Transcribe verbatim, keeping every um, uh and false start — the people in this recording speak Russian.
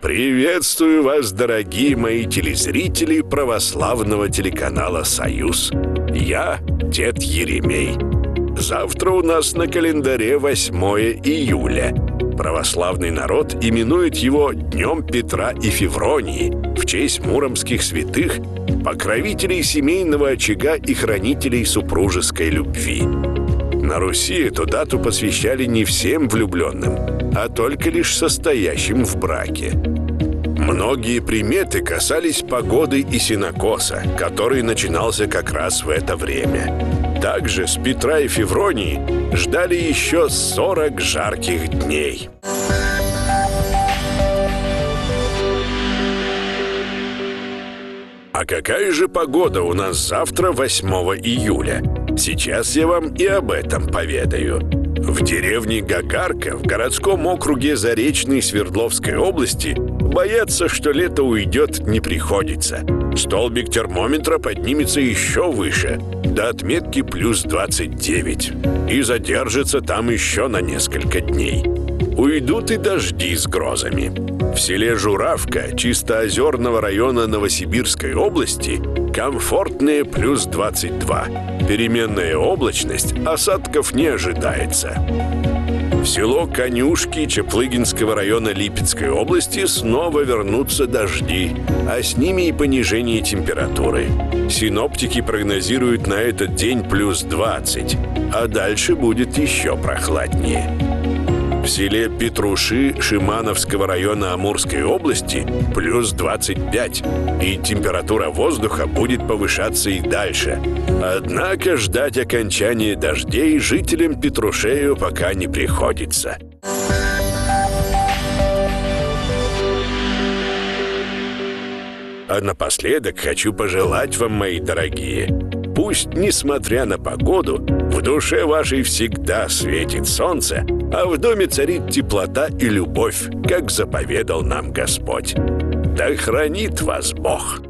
Приветствую вас, дорогие мои телезрители православного телеканала «Союз». Я дед Еремей. Завтра у нас на календаре восьмое июля. Православный народ именует его Днем Петра и Февронии в честь муромских святых, покровителей семейного очага и хранителей супружеской любви. На Руси эту дату посвящали не всем влюбленным, а только лишь состоящим в браке. Многие приметы касались погоды и сенокоса, который начинался как раз в это время. Также с Петра и Февронии ждали еще сорок жарких дней. А какая же погода у нас завтра, восьмого июля? Сейчас я вам и об этом поведаю. В деревне Гагарка в городском округе Заречной Свердловской области бояться, что лето уйдет, не приходится. Столбик термометра поднимется еще выше, до отметки плюс двадцать девять, и задержится там еще на несколько дней. Уйдут и дожди с грозами. В селе Журавка Чистоозерного района Новосибирской области комфортные плюс двадцать два. Переменная облачность, осадков не ожидается. В село Конюшки Чаплыгинского района Липецкой области снова вернутся дожди, а с ними и понижение температуры. Синоптики прогнозируют на этот день плюс двадцать, а дальше будет еще прохладнее. В селе Петруши Шимановского района Амурской области плюс двадцать пять, и температура воздуха будет повышаться и дальше. Однако ждать окончания дождей жителям Петрушею пока не приходится. А напоследок хочу пожелать вам, мои дорогие, пусть, несмотря на погоду, в душе вашей всегда светит солнце, а в доме царит теплота и любовь, как заповедал нам Господь. Да хранит вас Бог!